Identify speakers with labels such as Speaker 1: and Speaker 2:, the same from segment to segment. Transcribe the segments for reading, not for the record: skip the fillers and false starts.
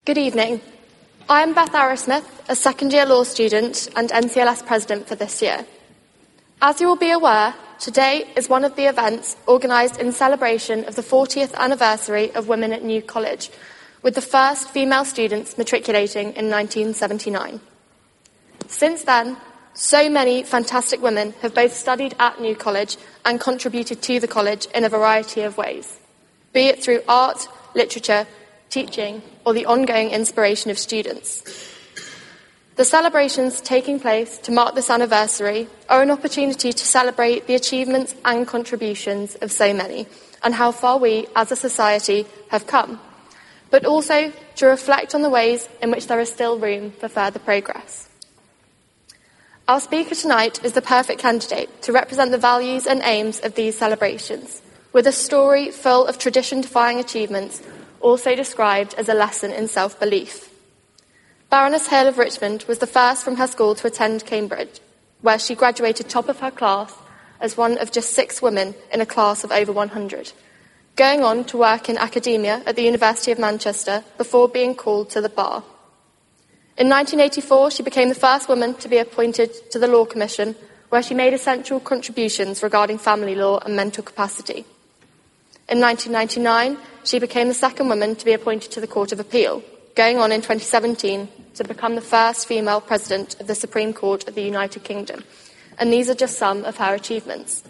Speaker 1: Good evening. I am Beth Arrowsmith, a second-year law student and NCLS president for this year. As you will be aware, today is one of the events organised in celebration of the 40th anniversary of Women at New College, with the first female students matriculating in 1979. Since then, so many fantastic women have both studied at New College and contributed to the college in a variety of ways, be it through art, literature, teaching, or the ongoing inspiration of students. The celebrations taking place to mark this anniversary are an opportunity to celebrate the achievements and contributions of so many, and how far we, as a society, have come, but also to reflect on the ways in which there is still room for further progress. Our speaker tonight is the perfect candidate to represent the values and aims of these celebrations, with a story full of tradition-defying achievements, also described as a lesson in self-belief. Baroness Hale of Richmond was the first from her school to attend Cambridge, where she graduated top of her class as one of just 6 women in a class of over 100, going on to work in academia at the University of Manchester before being called to the bar. In 1984, she became the first woman to be appointed to the Law Commission, where she made essential contributions regarding family law and mental capacity. In 1999, she became the second woman to be appointed to the Court of Appeal, going on in 2017 to become the first female president of the Supreme Court of the United Kingdom. And these are just some of her achievements.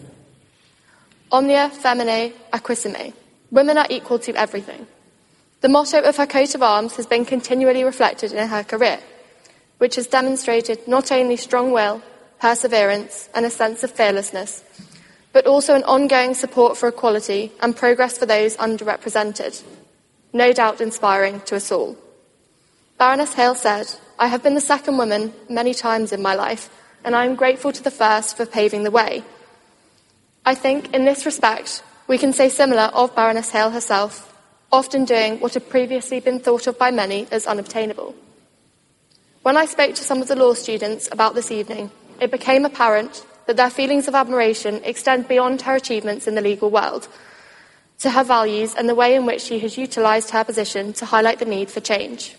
Speaker 1: Omnia Feminae Acquisime. Women are equal to everything. The motto of her coat of arms has been continually reflected in her career, which has demonstrated not only strong will, perseverance, and a sense of fearlessness, but also an ongoing support for equality and progress for those underrepresented, no doubt inspiring to us all. Baroness Hale said, "I have been the second woman many times in my life, and I am grateful to the first for paving the way." I think, in this respect, we can say similar of Baroness Hale herself, often doing what had previously been thought of by many as unobtainable. When I spoke to some of the law students about this evening, it became apparent that their feelings of admiration extend beyond her achievements in the legal world, to her values and the way in which she has utilised her position to highlight the need for change.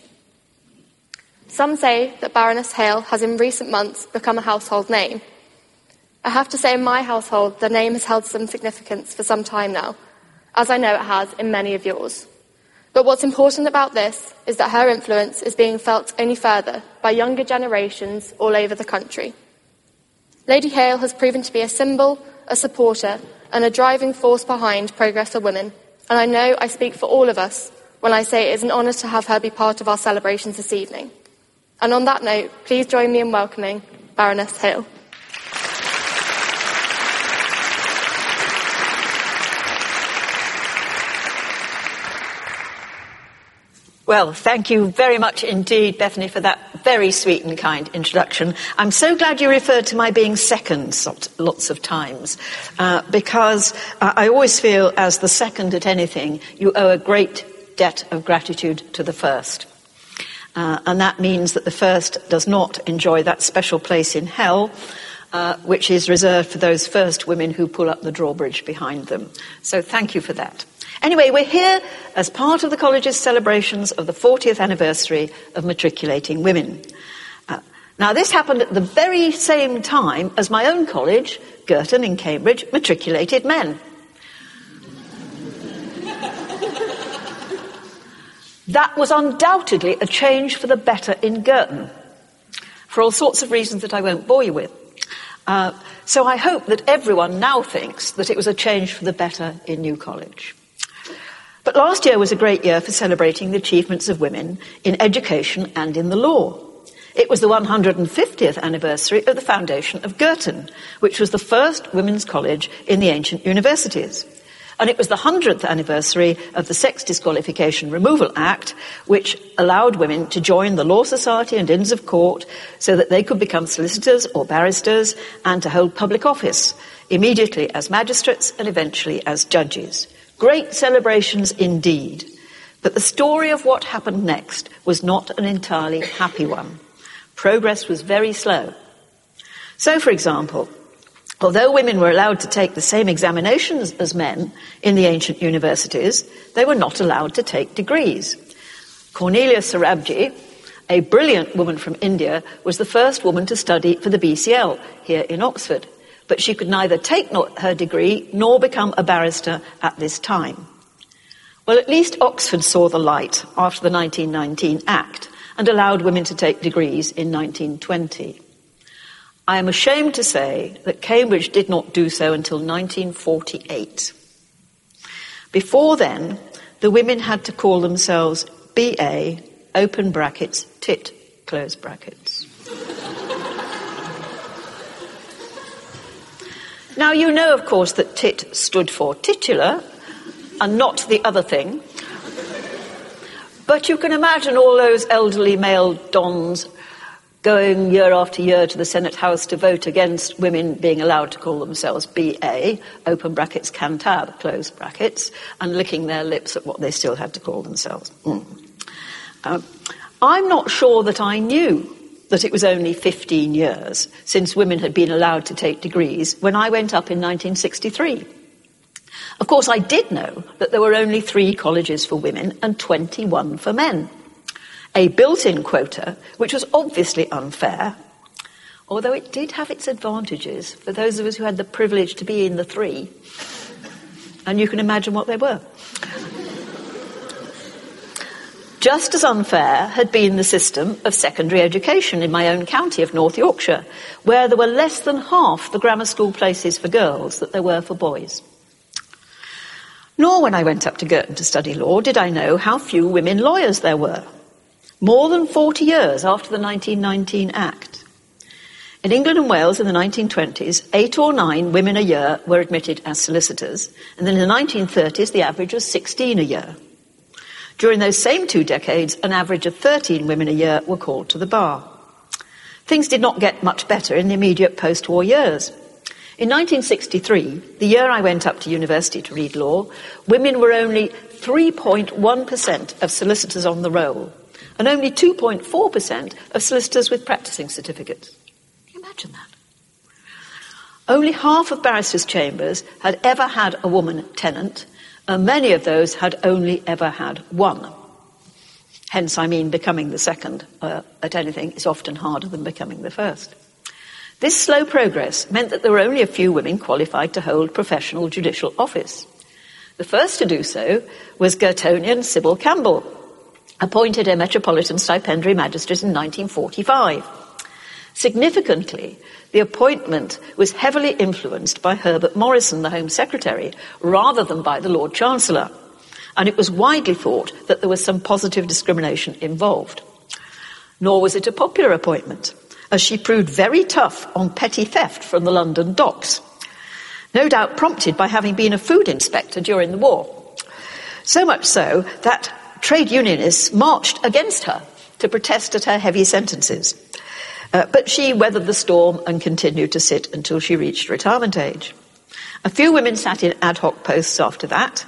Speaker 1: Some say that Baroness Hale has in recent months become a household name. I have to say in my household the name has held some significance for some time now, as I know it has in many of yours. But what's important about this is that her influence is being felt only further by younger generations all over the country. Lady Hale has proven to be a symbol, a supporter, and a driving force behind progress for women, and I know I speak for all of us when I say it is an honour to have her be part of our celebrations this evening. And on that note, please join me in welcoming Baroness Hale.
Speaker 2: Well, thank you very much indeed, Bethany, for that very sweet and kind introduction. I'm so glad you referred to my being second lots of times, because I always feel as the second at anything, you owe a great debt of gratitude to the first. And that means that the first does not enjoy that special place in hell, which is reserved for those first women who pull up the drawbridge behind them. So thank you for that. Anyway, we're here as part of the college's celebrations of the 40th anniversary of matriculating women. Now, this happened at the very same time as my own college, Girton in Cambridge, matriculated men. That was undoubtedly a change for the better in Girton, for all sorts of reasons that I won't bore you with. So I hope that everyone now thinks that it was a change for the better in New College. But last year was a great year for celebrating the achievements of women in education and in the law. It was the 150th anniversary of the foundation of Girton, which was the first women's college in the ancient universities. And it was the 100th anniversary of the Sex Disqualification Removal Act, which allowed women to join the Law Society and Inns of Court so that they could become solicitors or barristers and to hold public office, immediately as magistrates and eventually as judges. Great celebrations indeed. But the story of what happened next was not an entirely happy one. Progress was very slow. So, for example, although women were allowed to take the same examinations as men in the ancient universities, they were not allowed to take degrees. Cornelia Sarabji, a brilliant woman from India, was the first woman to study for the BCL here in Oxford, but she could neither take her degree nor become a barrister at this time. Well, at least Oxford saw the light after the 1919 Act and allowed women to take degrees in 1920. I am ashamed to say that Cambridge did not do so until 1948. Before then, the women had to call themselves BA, open brackets, tit, close brackets. Now, you know, of course, that tit stood for titular and not the other thing. But you can imagine all those elderly male dons going year after year to the Senate House to vote against women being allowed to call themselves BA, open brackets, cantab, close brackets, and licking their lips at what they still had to call themselves. I'm not sure that I knew that it was only 15 years since women had been allowed to take degrees when I went up in 1963. Of course, I did know that there were only 3 colleges for women and 21 for men. A built-in quota, which was obviously unfair, although it did have its advantages for those of us who had the privilege to be in the 3. And you can imagine what they were. Just as unfair had been the system of secondary education in my own county of North Yorkshire, where there were less than half the grammar school places for girls that there were for boys. Nor when I went up to Girton to study law did I know how few women lawyers there were. More than 40 years after the 1919 Act. In England and Wales in the 1920s, 8 or 9 women a year were admitted as solicitors, and then in the 1930s the average was 16 a year. During those same 2 decades, an average of 13 women a year were called to the bar. Things did not get much better in the immediate post-war years. In 1963, the year I went up to university to read law, women were only 3.1% of solicitors on the roll, and only 2.4% of solicitors with practicing certificates. Can you imagine that? Only half of barristers' chambers had ever had a woman tenant, and many of those had only ever had one. Hence, I mean, becoming the second at anything is often harder than becoming the first. This slow progress meant that there were only a few women qualified to hold professional judicial office. The first to do so was Girtonian Sybil Campbell, appointed a Metropolitan Stipendiary Magistrate in 1945. Significantly, the appointment was heavily influenced by Herbert Morrison, the Home Secretary, rather than by the Lord Chancellor, and it was widely thought that there was some positive discrimination involved. Nor was it a popular appointment, as she proved very tough on petty theft from the London docks, no doubt prompted by having been a food inspector during the war. So much so that trade unionists marched against her to protest at her heavy sentences. But she weathered the storm and continued to sit until she reached retirement age. A few women sat in ad hoc posts after that.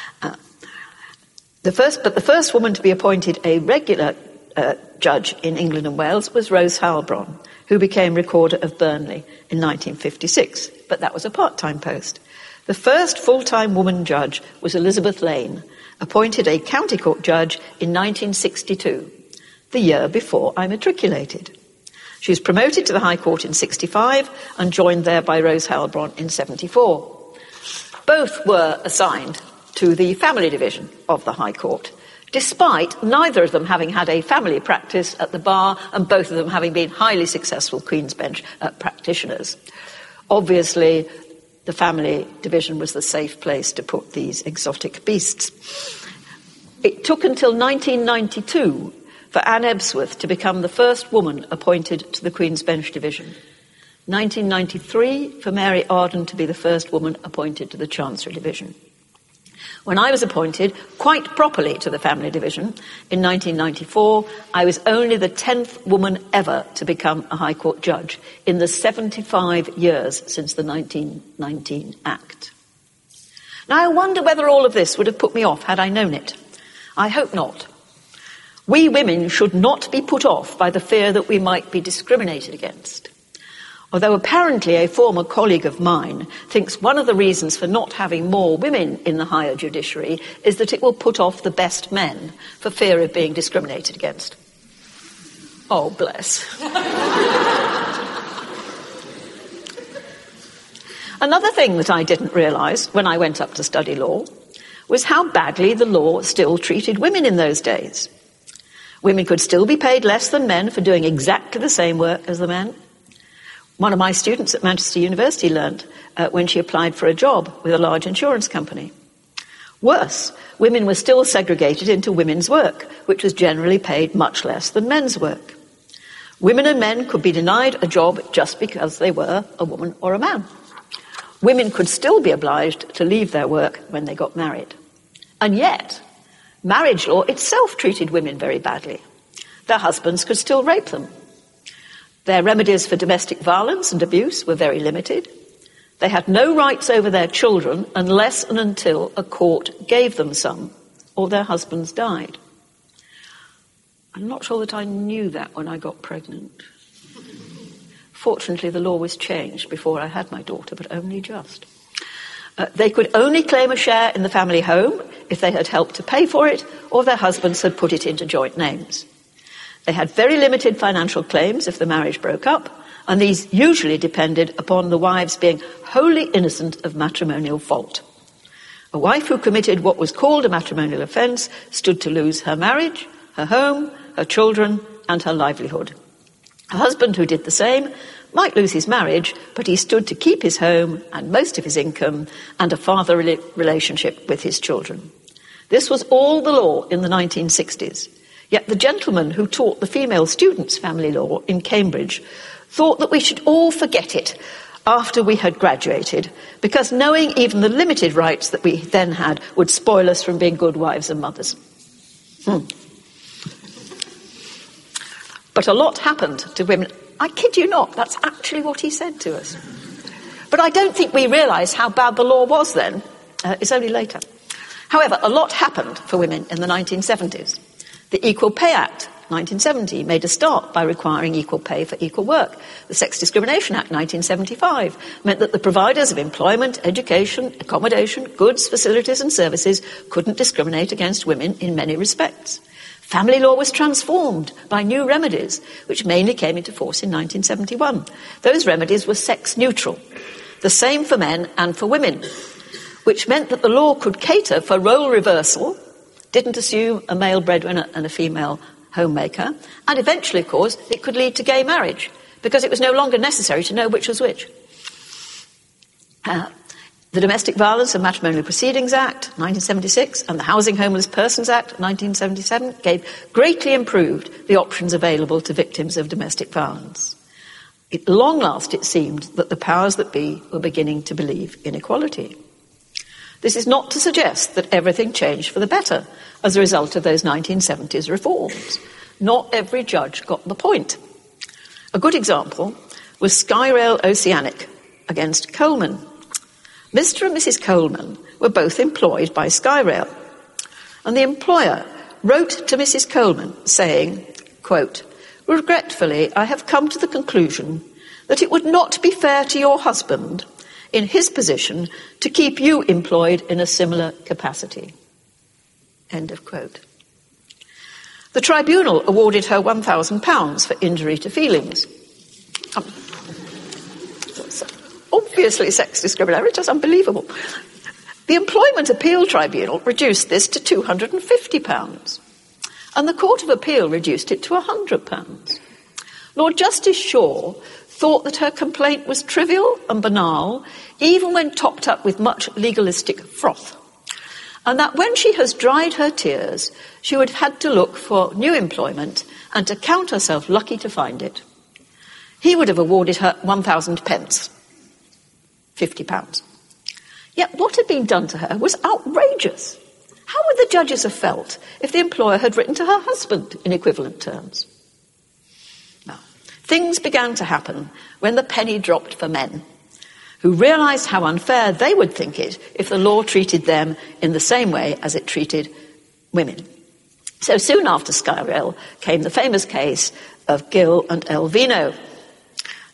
Speaker 2: The first woman to be appointed a regular judge in England and Wales was Rose Heilbronn, who became Recorder of Burnley in 1956, but that was a part-time post. The first full-time woman judge was Elizabeth Lane, appointed a county court judge in 1962, the year before I matriculated. She was promoted to the High Court in 65 and joined there by Rose Heilbronn in 74. Both were assigned to the family division of the High Court, despite neither of them having had a family practice at the bar and both of them having been highly successful Queen's Bench practitioners. Obviously, the family division was the safe place to put these exotic beasts. It took until 1992 for Anne Ebsworth to become the first woman appointed to the Queen's Bench division. 1993 for Mary Arden to be the first woman appointed to the Chancery division. When I was appointed, quite properly, to the family division in 1994, I was only the 10th woman ever to become a High Court judge in the 75 years since the 1919 Act. Now, I wonder whether all of this would have put me off had I known it. I hope not. We women should not be put off by the fear that we might be discriminated against. Although apparently a former colleague of mine thinks one of the reasons for not having more women in the higher judiciary is that it will put off the best men for fear of being discriminated against. Oh, bless. Another thing that I didn't realise when I went up to study law was how badly the law still treated women in those days. Women could still be paid less than men for doing exactly the same work as the men. One of my students at Manchester University learned when she applied for a job with a large insurance company. Worse, women were still segregated into women's work, which was generally paid much less than men's work. Women and men could be denied a job just because they were a woman or a man. Women could still be obliged to leave their work when they got married. And yet, marriage law itself treated women very badly. Their husbands could still rape them. Their remedies for domestic violence and abuse were very limited. They had no rights over their children unless and until a court gave them some, or their husbands died. I'm not sure that I knew that when I got pregnant. Fortunately, the law was changed before I had my daughter, but only just. They could only claim a share in the family home if they had helped to pay for it, or their husbands had put it into joint names. They had very limited financial claims if the marriage broke up, and these usually depended upon the wives being wholly innocent of matrimonial fault. A wife who committed what was called a matrimonial offence stood to lose her marriage, her home, her children, and her livelihood. A husband who did the same might lose his marriage, but he stood to keep his home and most of his income and a fatherly relationship with his children. This was all the law in the 1960s. Yet the gentleman who taught the female students family law in Cambridge thought that we should all forget it after we had graduated, because knowing even the limited rights that we then had would spoil us from being good wives and mothers. But a lot happened to women. I kid you not, that's actually what he said to us. But I don't think we realise how bad the law was then. It's only later. However, a lot happened for women in the 1970s. The Equal Pay Act, 1970, made a start by requiring equal pay for equal work. The Sex Discrimination Act, 1975, meant that the providers of employment, education, accommodation, goods, facilities and services couldn't discriminate against women in many respects. Family law was transformed by new remedies, which mainly came into force in 1971. Those remedies were sex-neutral, the same for men and for women, which meant that the law could cater for role reversal, didn't assume a male breadwinner and a female homemaker, and eventually, of course, it could lead to gay marriage, because it was no longer necessary to know which was which. The Domestic Violence and Matrimonial Proceedings Act, 1976, and the Housing Homeless Persons Act, 1977, greatly improved the options available to victims of domestic violence. At long last, it seemed that the powers that be were beginning to believe in equality. This is not to suggest that everything changed for the better as a result of those 1970s reforms. Not every judge got the point. A good example was Skyrail Oceanic against Coleman. Mr. and Mrs. Coleman were both employed by Skyrail, and the employer wrote to Mrs. Coleman saying, quote, "Regretfully, I have come to the conclusion that it would not be fair to your husband in his position to keep you employed in a similar capacity." End of quote. The tribunal awarded her £1,000 for injury to feelings. Obviously sex discrimination, it's just unbelievable. The Employment Appeal Tribunal reduced this to £250, and the Court of Appeal reduced it to £100. Lord Justice Shaw thought that her complaint was trivial and banal, even when topped up with much legalistic froth, and that when she has dried her tears, she would have had to look for new employment and to count herself lucky to find it. He would have awarded her 1,000 pence, £50. Yet what had been done to her was outrageous. How would the judges have felt if the employer had written to her husband in equivalent terms? Now, things began to happen when the penny dropped for men, who realised how unfair they would think it if the law treated them in the same way as it treated women. So soon after Skyrail came the famous case of Gill and Elvino.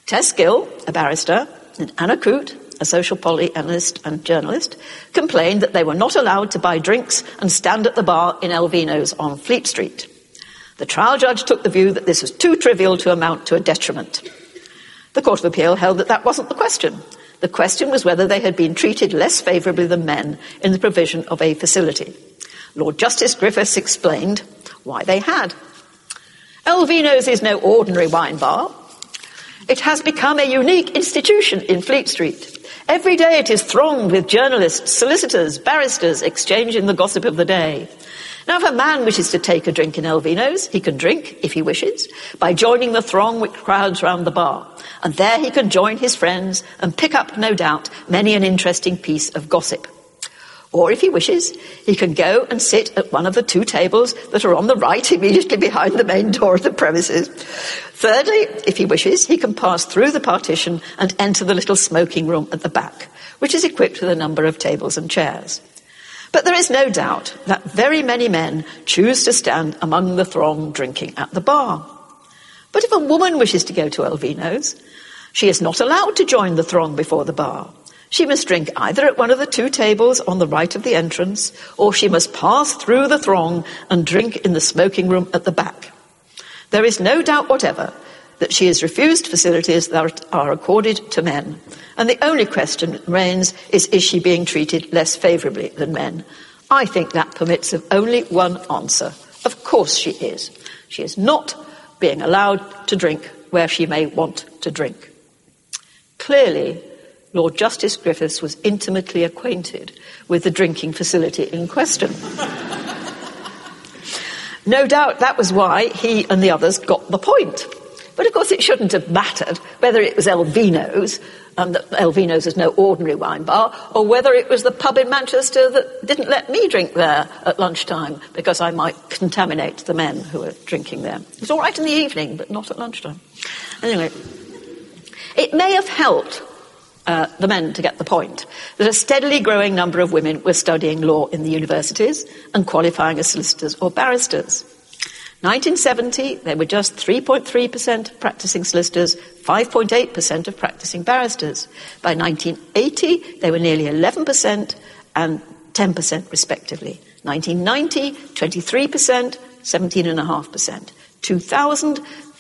Speaker 2: Tess Gill, a barrister, and Anna Coote, a social policy analyst and journalist, complained that they were not allowed to buy drinks and stand at the bar in Elvino's on Fleet Street. The trial judge took the view that this was too trivial to amount to a detriment. The Court of Appeal held that that wasn't the question. The question was whether they had been treated less favourably than men in the provision of a facility. Lord Justice Griffiths explained why they had. Elvino's is no ordinary wine bar. It has become a unique institution in Fleet Street. Every day it is thronged with journalists, solicitors, barristers exchanging the gossip of the day. Now, if a man wishes to take a drink in Elvino's, he can drink, if he wishes, by joining the throng which crowds round the bar. And there he can join his friends and pick up, no doubt, many an interesting piece of gossip. Or, if he wishes, he can go and sit at one of the two tables that are on the right immediately behind the main door of the premises. Thirdly, if he wishes, he can pass through the partition and enter the little smoking room at the back, which is equipped with a number of tables and chairs. But there is no doubt that very many men choose to stand among the throng drinking at the bar. But if a woman wishes to go to Elvino's, she is not allowed to join the throng before the bar. She must drink either at one of the two tables on the right of the entrance, or she must pass through the throng and drink in the smoking room at the back. There is no doubt whatever that she has refused facilities that are accorded to men. And the only question that remains is she being treated less favourably than men? I think that permits of only one answer. Of course she is. She is not being allowed to drink where she may want to drink. Clearly, Lord Justice Griffiths was intimately acquainted with the drinking facility in question. No doubt that was why he and the others got the point. But of course it shouldn't have mattered whether it was Elvino's, and that Elvino's is no ordinary wine bar, or whether it was the pub in Manchester that didn't let me drink there at lunchtime because I might contaminate the men who were drinking there. It was all right in the evening, but not at lunchtime. Anyway, it may have helped the men to get the point that a steadily growing number of women were studying law in the universities and qualifying as solicitors or barristers. 1970, there were just 3.3% of practising solicitors, 5.8% of practising barristers. By 1980, they were nearly 11% and 10% respectively. 1990, 23%, 17.5%. 2000,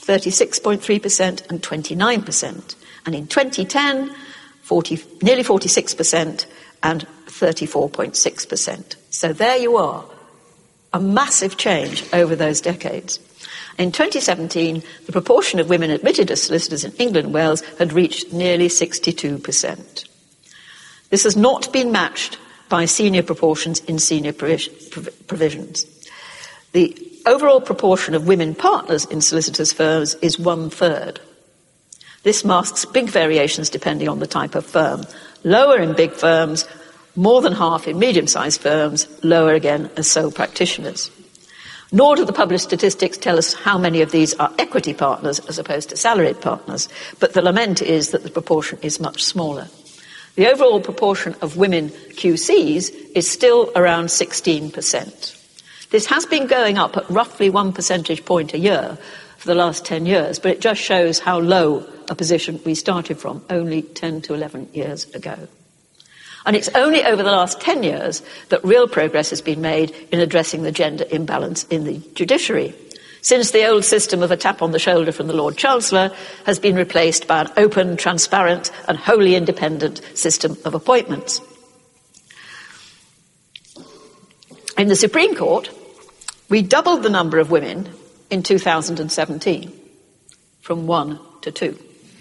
Speaker 2: 36.3% and 29%. And in 2010, nearly 46% and 34.6%. So there you are. A massive change over those decades. In 2017, the proportion of women admitted as solicitors in England and Wales had reached nearly 62%. This has not been matched by senior proportions in senior provisions. The overall proportion of women partners in solicitors' firms is 1/3. This masks big variations depending on the type of firm. Lower in big firms, more than half in medium-sized firms, lower again as sole practitioners. Nor do the published statistics tell us how many of these are equity partners as opposed to salaried partners, but the lament is that the proportion is much smaller. The overall proportion of women QCs is still around 16%. This has been going up at roughly 1 percentage point a year for the last 10 years, but it just shows how low a position we started from only 10 to 11 years ago. And it's only over the last 10 years that real progress has been made in addressing the gender imbalance in the judiciary, since the old system of a tap on the shoulder from the Lord Chancellor has been replaced by an open, transparent and wholly independent system of appointments. In the Supreme Court, we doubled the number of women in 2017 from 1 to 2.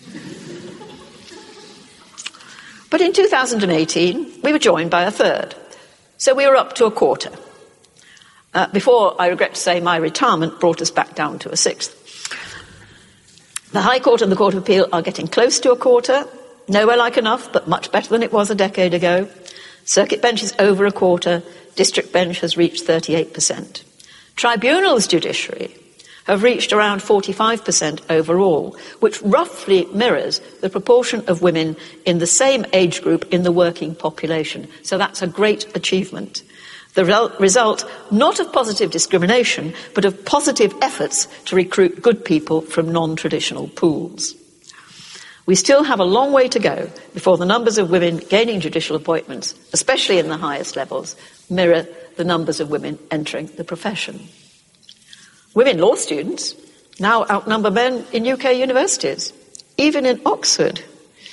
Speaker 2: But in 2018, we were joined by a third. So we were up to a quarter. Before, I regret to say, my retirement brought us back down to a sixth. The High Court and the Court of Appeal are getting close to a quarter. Nowhere like enough, but much better than it was a decade ago. Circuit bench is over a quarter. District bench has reached 38%. Tribunals judiciary have reached around 45% overall, which roughly mirrors the proportion of women in the same age group in the working population. So that's a great achievement. The result not of positive discrimination, but of positive efforts to recruit good people from non-traditional pools. We still have a long way to go before the numbers of women gaining judicial appointments, especially in the highest levels, mirror the numbers of women entering the profession. Women law students now outnumber men in UK universities, even in Oxford.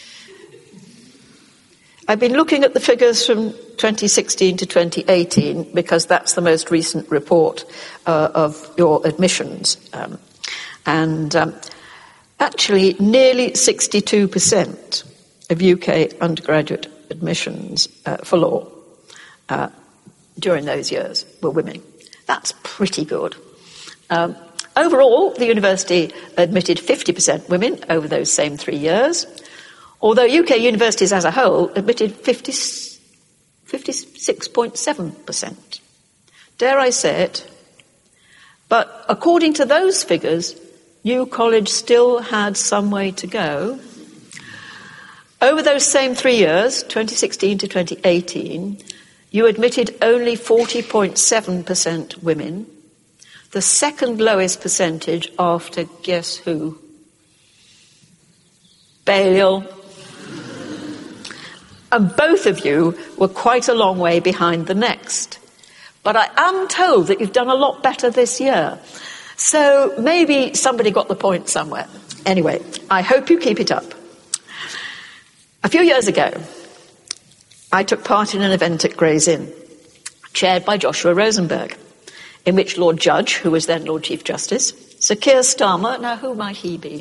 Speaker 2: I've been looking at the figures from 2016 to 2018 because that's the most recent report of your admissions. Actually, nearly 62% of UK undergraduate admissions for law during those years were women. That's pretty good. Overall, the university admitted 50% women over those same 3 years, although UK universities as a whole admitted 56.7%. Dare I say it? But according to those figures, New College still had some way to go. Over those same 3 years, 2016 to 2018, you admitted only 40.7% women, the second lowest percentage after guess who? Balliol. And both of you were quite a long way behind the next. But I am told that you've done a lot better this year. So maybe somebody got the point somewhere. Anyway, I hope you keep it up. A few years ago, I took part in an event at Gray's Inn, chaired by Joshua Rosenberg, in which Lord Judge, who was then Lord Chief Justice, Sir Keir Starmer, now who might he be,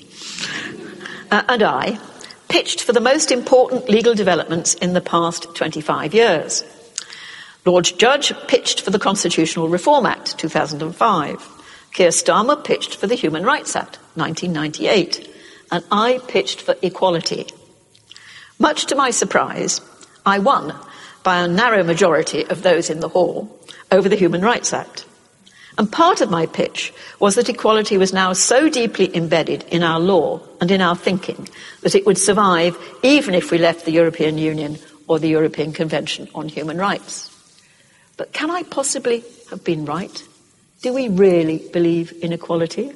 Speaker 2: and I pitched for the most important legal developments in the past 25 years. Lord Judge pitched for the Constitutional Reform Act, 2005. Keir Starmer pitched for the Human Rights Act, 1998. And I pitched for equality. Much to my surprise, I won by a narrow majority of those in the hall over the Human Rights Act. And part of my pitch was that equality was now so deeply embedded in our law and in our thinking that it would survive even if we left the European Union or the European Convention on Human Rights. But can I possibly have been right? Do we really believe in equality?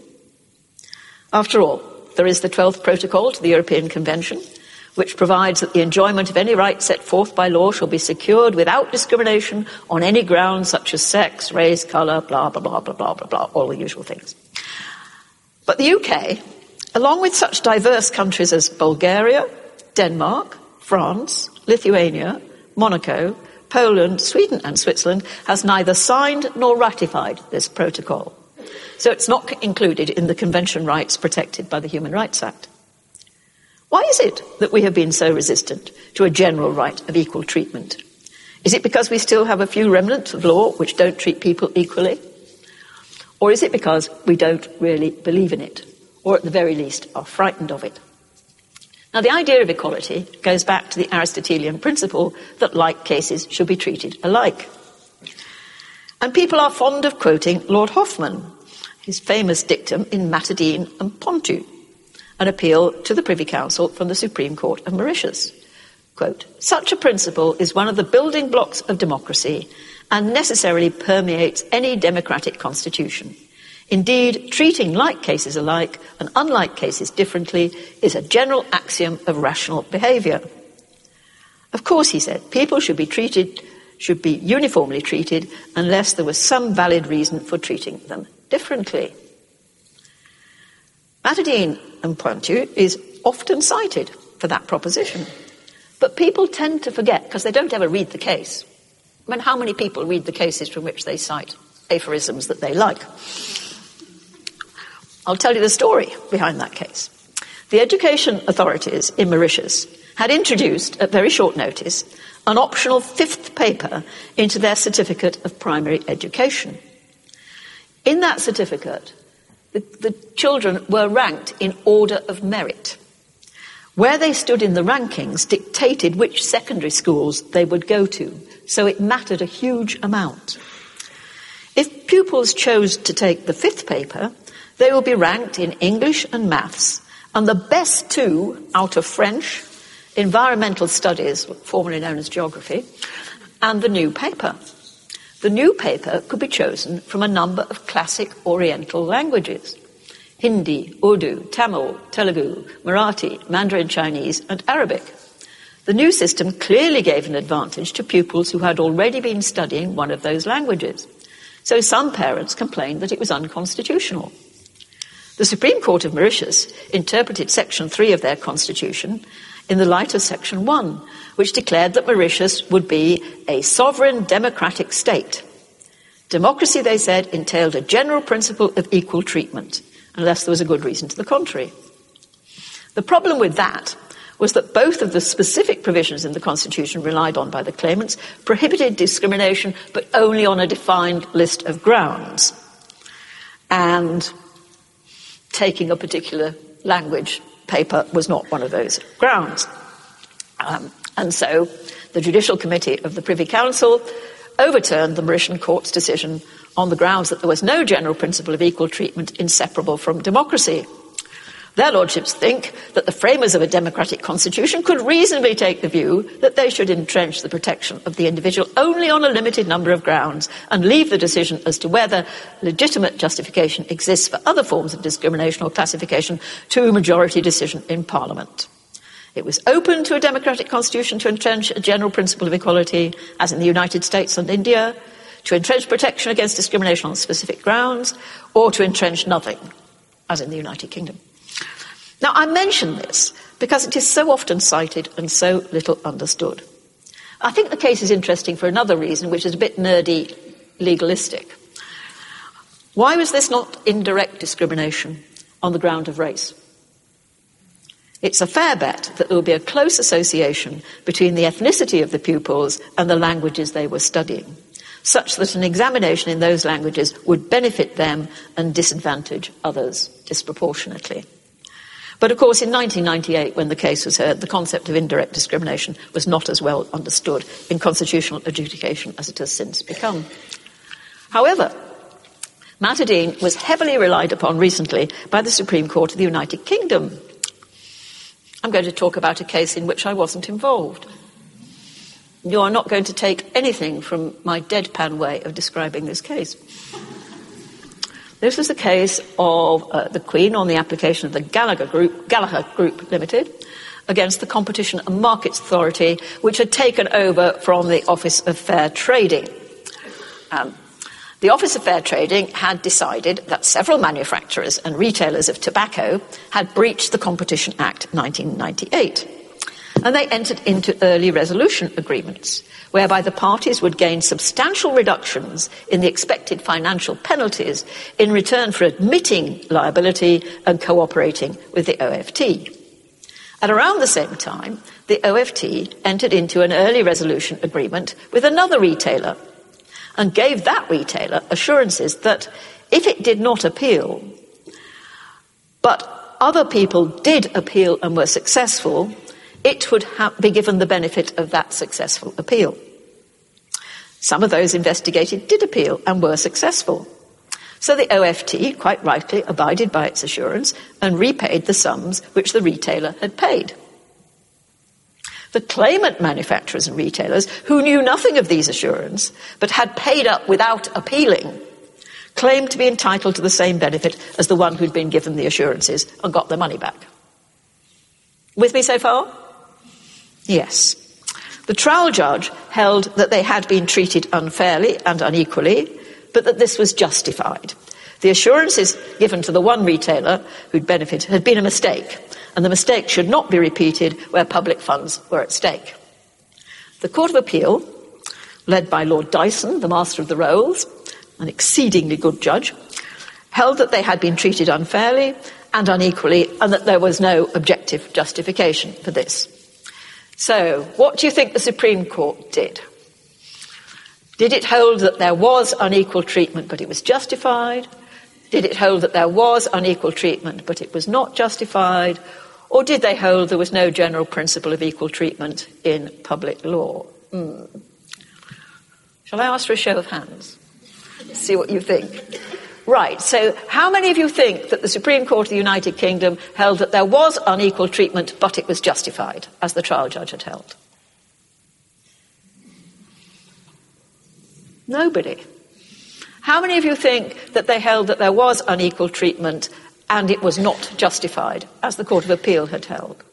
Speaker 2: After all, there is the 12th Protocol to the European Convention, which provides that the enjoyment of any right set forth by law shall be secured without discrimination on any grounds such as sex, race, colour, blah, blah, blah, blah, blah, blah, blah, all the usual things. But the UK, along with such diverse countries as Bulgaria, Denmark, France, Lithuania, Monaco, Poland, Sweden and Switzerland, has neither signed nor ratified this protocol. So it's not included in the convention rights protected by the Human Rights Act. Why is it that we have been so resistant to a general right of equal treatment? Is it because we still have a few remnants of law which don't treat people equally? Or is it because we don't really believe in it, or at the very least are frightened of it? Now, the idea of equality goes back to the Aristotelian principle that like cases should be treated alike. And people are fond of quoting Lord Hoffman, his famous dictum in Matadine and Pontu, an appeal to the Privy Council from the Supreme Court of Mauritius. Quote, "Such a principle is one of the building blocks of democracy and necessarily permeates any democratic constitution. Indeed, treating like cases alike and unlike cases differently is a general axiom of rational behaviour." Of course, he said, people should be uniformly treated unless there was some valid reason for treating them differently. Matadine and Pontu is often cited for that proposition. But people tend to forget because they don't ever read the case. I mean, how many people read the cases from which they cite aphorisms that they like? I'll tell you the story behind that case. The education authorities in Mauritius had introduced, at very short notice, an optional 5th paper into their certificate of primary education. In that certificate, the children were ranked in order of merit. Where they stood in the rankings dictated which secondary schools they would go to, so it mattered a huge amount. If pupils chose to take the 5th paper, they will be ranked in English and maths, and the best 2 out of French, environmental studies, formerly known as geography, and the new paper. The new paper could be chosen from a number of classic Oriental languages. Hindi, Urdu, Tamil, Telugu, Marathi, Mandarin Chinese, and Arabic. The new system clearly gave an advantage to pupils who had already been studying one of those languages. So some parents complained that it was unconstitutional. The Supreme Court of Mauritius interpreted Section 3 of their constitution in the light of Section 1, which declared that Mauritius would be a sovereign democratic state. Democracy, they said, entailed a general principle of equal treatment, unless there was a good reason to the contrary. The problem with that was that both of the specific provisions in the Constitution relied on by the claimants prohibited discrimination, but only on a defined list of grounds. And taking a particular language paper was not one of those grounds. And so the Judicial Committee of the Privy Council overturned the Mauritian court's decision on the grounds that there was no general principle of equal treatment inseparable from democracy. Their lordships think that the framers of a democratic constitution could reasonably take the view that they should entrench the protection of the individual only on a limited number of grounds and leave the decision as to whether legitimate justification exists for other forms of discrimination or classification to a majority decision in Parliament. It was open to a democratic constitution to entrench a general principle of equality, as in the United States and India, to entrench protection against discrimination on specific grounds, or to entrench nothing, as in the United Kingdom. Now, I mention this because it is so often cited and so little understood. I think the case is interesting for another reason, which is a bit nerdy, legalistic. Why was this not indirect discrimination on the ground of race? It's a fair bet that there will be a close association between the ethnicity of the pupils and the languages they were studying, such that an examination in those languages would benefit them and disadvantage others disproportionately. But of course, in 1998, when the case was heard, the concept of indirect discrimination was not as well understood in constitutional adjudication as it has since become. However, Matadine was heavily relied upon recently by the Supreme Court of the United Kingdom. I'm going to talk about a case in which I wasn't involved. You are not going to take anything from my deadpan way of describing this case. This was the case of the Queen on the application of the Gallagher Group Limited against the Competition and Markets Authority, which had taken over from the Office of Fair Trading. The Office of Fair Trading had decided that several manufacturers and retailers of tobacco had breached the Competition Act 1998. And they entered into early resolution agreements, whereby the parties would gain substantial reductions in the expected financial penalties in return for admitting liability and cooperating with the OFT. At around the same time, the OFT entered into an early resolution agreement with another retailer and gave that retailer assurances that if it did not appeal, but other people did appeal and were successful, it would be given the benefit of that successful appeal. Some of those investigated did appeal and were successful. So the OFT, quite rightly, abided by its assurance and repaid the sums which the retailer had paid. The claimant manufacturers and retailers, who knew nothing of these assurances, but had paid up without appealing, claimed to be entitled to the same benefit as the one who'd been given the assurances and got their money back. With me so far? Yes. The trial judge held that they had been treated unfairly and unequally, but that this was justified. The assurances given to the one retailer who'd benefited had been a mistake, and the mistake should not be repeated where public funds were at stake. The Court of Appeal, led by Lord Dyson, the Master of the Rolls, an exceedingly good judge, held that they had been treated unfairly and unequally, and that there was no objective justification for this. So, what do you think the Supreme Court did? Did it hold that there was unequal treatment, but it was justified? Did it hold that there was unequal treatment, but it was not justified? Or did they hold there was no general principle of equal treatment in public law? Shall I ask for a show of hands? See what you think. Right, so how many of you think that the Supreme Court of the United Kingdom held that there was unequal treatment, but it was justified, as the trial judge had held? Nobody. How many of you think that they held that there was unequal treatment and it was not justified, as the Court of Appeal had held.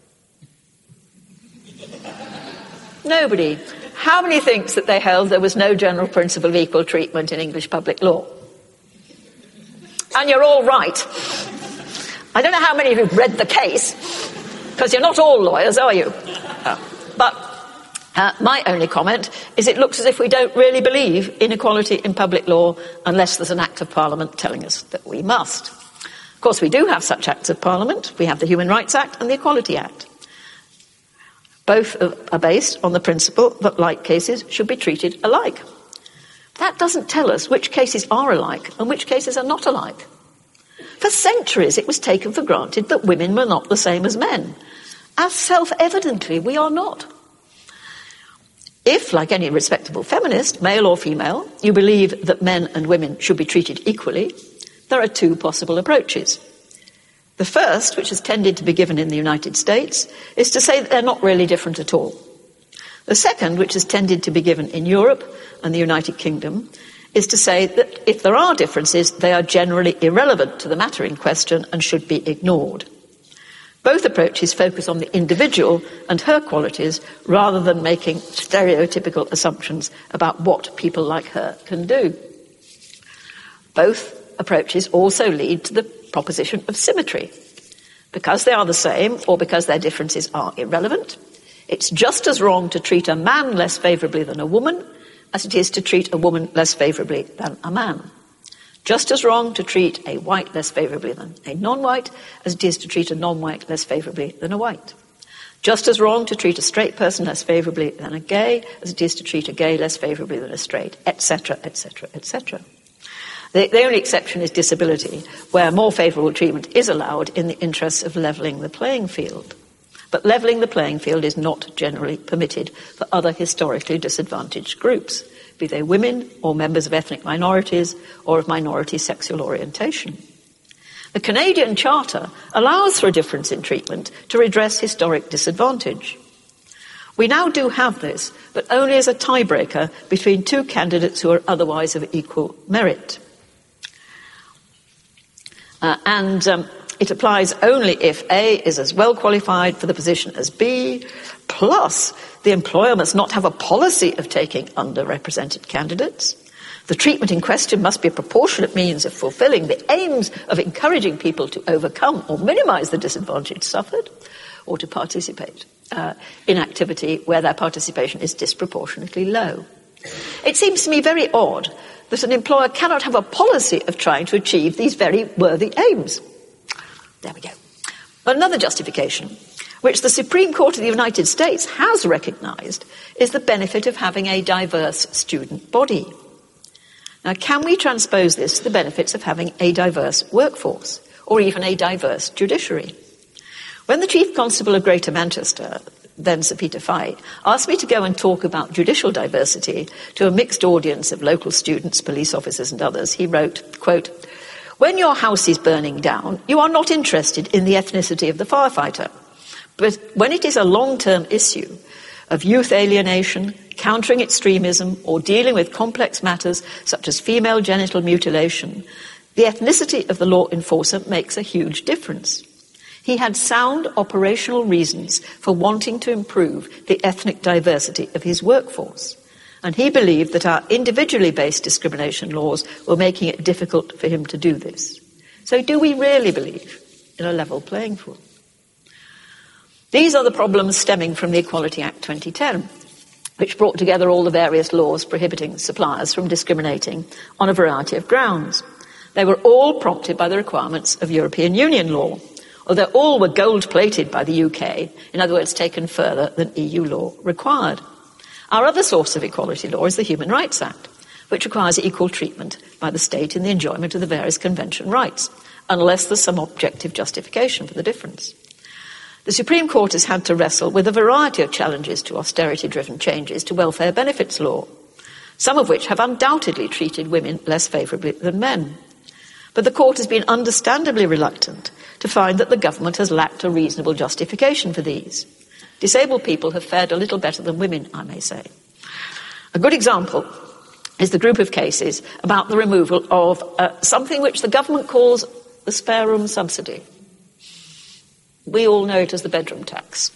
Speaker 2: Nobody. How many thinks that they held there was no general principle of equal treatment in English public law? And you're all right. I don't know how many of you have read the case, because you're not all lawyers, are you? But my only comment is it looks as if we don't really believe in equality in public law unless there's an Act of Parliament telling us that we must. Of course, we do have such Acts of Parliament. We have the Human Rights Act and the Equality Act. Both are based on the principle that like cases should be treated alike. That doesn't tell us which cases are alike and which cases are not alike. For centuries, it was taken for granted that women were not the same as men, as self-evidently we are not. If, like any respectable feminist, male or female, you believe that men and women should be treated equally, there are two possible approaches. The first, which has tended to be given in the United States, is to say that they're not really different at all. The second, which has tended to be given in Europe and the United Kingdom, is to say that if there are differences, they are generally irrelevant to the matter in question and should be ignored. Both approaches focus on the individual and her qualities rather than making stereotypical assumptions about what people like her can do. Both approaches also lead to the proposition of symmetry. Because they are the same or because their differences are irrelevant, it's just as wrong to treat a man less favourably than a woman as it is to treat a woman less favourably than a man. Just as wrong to treat a white less favourably than a non-white as it is to treat a non-white less favourably than a white. Just as wrong to treat a straight person less favourably than a gay as it is to treat a gay less favourably than a straight, etc., etc., etc. The only exception is disability, where more favourable treatment is allowed in the interests of levelling the playing field. But levelling the playing field is not generally permitted for other historically disadvantaged groups, be they women or members of ethnic minorities or of minority sexual orientation. The Canadian Charter allows for a difference in treatment to redress historic disadvantage. We now do have this, but only as a tiebreaker between two candidates who are otherwise of equal merit. It applies only if A is as well qualified for the position as B, plus the employer must not have a policy of taking underrepresented candidates. The treatment in question must be a proportionate means of fulfilling the aims of encouraging people to overcome or minimise the disadvantage suffered, or to participate in activity where their participation is disproportionately low. It seems to me very odd that an employer cannot have a policy of trying to achieve these very worthy aims. There we go. Another justification, which the Supreme Court of the United States has recognised, is the benefit of having a diverse student body. Now, can we transpose this to the benefits of having a diverse workforce, or even a diverse judiciary? When the Chief Constable of Greater Manchester, then Sir Peter Fye, asked me to go and talk about judicial diversity to a mixed audience of local students, police officers and others, he wrote, quote, "When your house is burning down, you are not interested in the ethnicity of the firefighter. But when it is a long-term issue of youth alienation, countering extremism, or dealing with complex matters such as female genital mutilation, the ethnicity of the law enforcer makes a huge difference." He had sound operational reasons for wanting to improve the ethnic diversity of his workforce, and he believed that our individually based discrimination laws were making it difficult for him to do this. So do we really believe in a level playing field? These are the problems stemming from the Equality Act 2010, which brought together all the various laws prohibiting suppliers from discriminating on a variety of grounds. They were all prompted by the requirements of European Union law, although all were gold-plated by the UK, in other words, taken further than EU law required. Our other source of equality law is the Human Rights Act, which requires equal treatment by the state in the enjoyment of the various convention rights, unless there's some objective justification for the difference. The Supreme Court has had to wrestle with a variety of challenges to austerity-driven changes to welfare benefits law, some of which have undoubtedly treated women less favourably than men. But the Court has been understandably reluctant to find that the government has lacked a reasonable justification for these. Disabled people have fared a little better than women, I may say. A good example is the group of cases about the removal of something which the government calls the spare room subsidy. We all know it as the bedroom tax.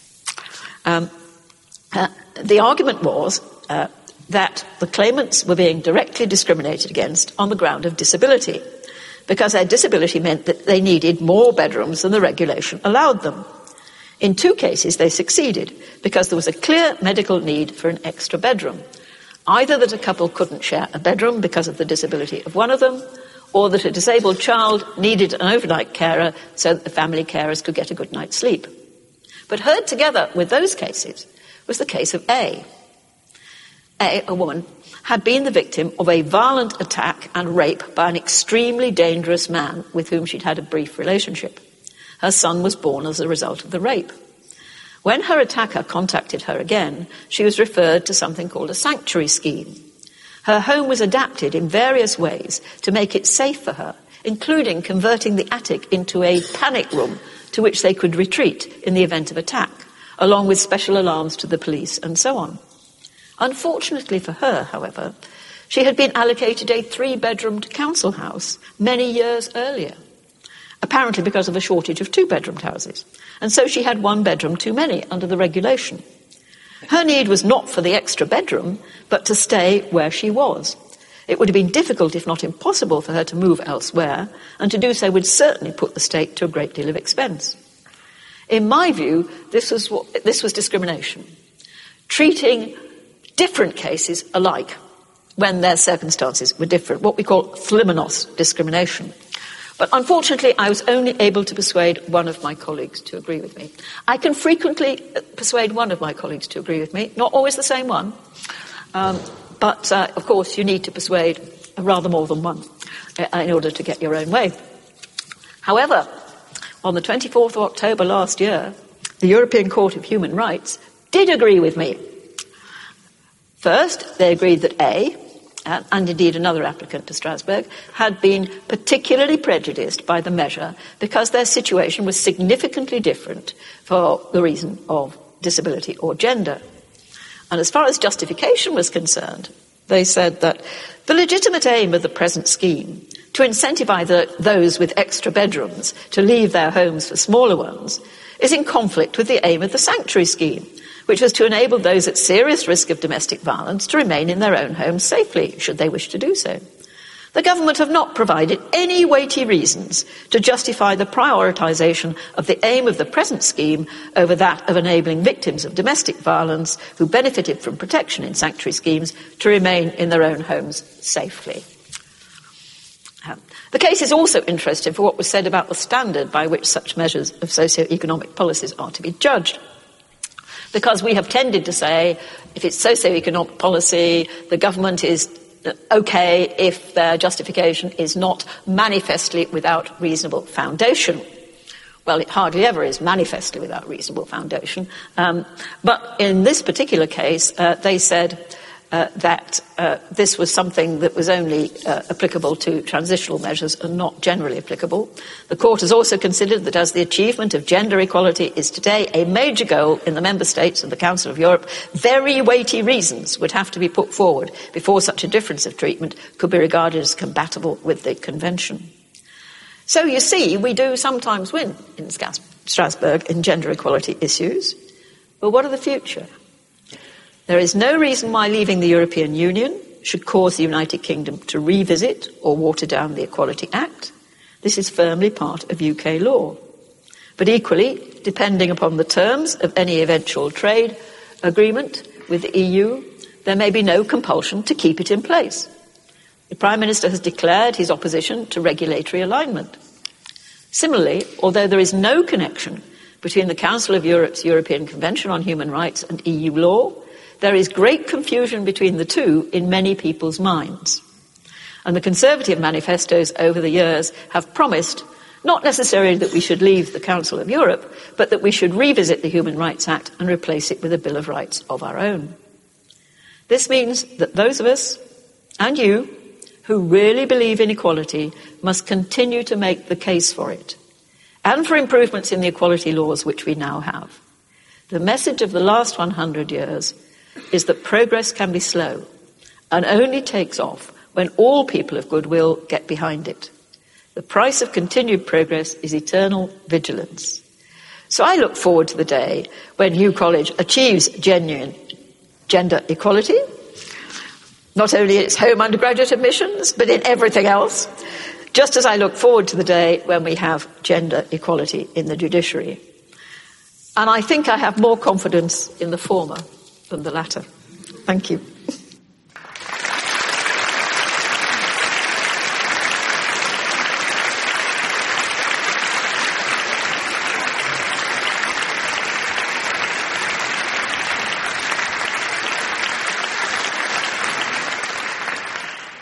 Speaker 2: The argument was that the claimants were being directly discriminated against on the ground of disability, because their disability meant that they needed more bedrooms than the regulation allowed them. In 2 cases, they succeeded, because there was a clear medical need for an extra bedroom, either that a couple couldn't share a bedroom because of the disability of one of them, or that a disabled child needed an overnight carer so that the family carers could get a good night's sleep. But heard together with those cases was the case of A. A woman, had been the victim of a violent attack and rape by an extremely dangerous man with whom she'd had a brief relationship. Her son was born as a result of the rape. When her attacker contacted her again, she was referred to something called a sanctuary scheme. Her home was adapted in various ways to make it safe for her, including converting the attic into a panic room to which they could retreat in the event of attack, along with special alarms to the police and so on. Unfortunately for her, however, she had been allocated a 3-bedroomed council house many years earlier, apparently because of a shortage of 2-bedroomed houses, and so she had 1 bedroom too many under the regulation. Her need was not for the extra bedroom, but to stay where she was. It would have been difficult, if not impossible, for her to move elsewhere, and to do so would certainly put the state to a great deal of expense. In my view, this was discrimination, treating different cases alike when their circumstances were different, what we call thlimenos discrimination. But unfortunately, I was only able to persuade one of my colleagues to agree with me. I can frequently persuade one of my colleagues to agree with me, not always the same one, but of course you need to persuade rather more than one in order to get your own way. However, on the 24th of October last year, the European Court of Human Rights did agree with me. First, they agreed that A, and indeed another applicant to Strasbourg, had been particularly prejudiced by the measure because their situation was significantly different for the reason of disability or gender. And as far as justification was concerned, they said that the legitimate aim of the present scheme, to incentivize those with extra bedrooms to leave their homes for smaller ones, is in conflict with the aim of the sanctuary scheme, which was to enable those at serious risk of domestic violence to remain in their own homes safely, should they wish to do so. The government have not provided any weighty reasons to justify the prioritisation of the aim of the present scheme over that of enabling victims of domestic violence who benefited from protection in sanctuary schemes to remain in their own homes safely. The case is also interesting for what was said about the standard by which such measures of socio-economic policies are to be judged. Because we have tended to say, if it's socio-economic policy, the government is okay if their justification is not manifestly without reasonable foundation. Well, it hardly ever is manifestly without reasonable foundation. But in this particular case, they said that this was something that was only applicable to transitional measures and not generally applicable. The court has also considered that as the achievement of gender equality is today a major goal in the member states and the Council of Europe, very weighty reasons would have to be put forward before such a difference of treatment could be regarded as compatible with the convention. So you see, we do sometimes win in Strasbourg in gender equality issues. But what of the future? There is no reason why leaving the European Union should cause the United Kingdom to revisit or water down the Equality Act. This is firmly part of UK law. But equally, depending upon the terms of any eventual trade agreement with the EU, there may be no compulsion to keep it in place. The Prime Minister has declared his opposition to regulatory alignment. Similarly, although there is no connection between the Council of Europe's European Convention on Human Rights and EU law, there is great confusion between the two in many people's minds. And the Conservative manifestos over the years have promised not necessarily that we should leave the Council of Europe, but that we should revisit the Human Rights Act and replace it with a Bill of Rights of our own. This means that those of us, and you, who really believe in equality must continue to make the case for it, and for improvements in the equality laws which we now have. The message of the last 100 years is that progress can be slow and only takes off when all people of goodwill get behind it. The price of continued progress is eternal vigilance. So I look forward to the day when New College achieves genuine gender equality, not only in its home undergraduate admissions, but in everything else, just as I look forward to the day when we have gender equality in the judiciary. And I think I have more confidence in the former than the latter. Thank you.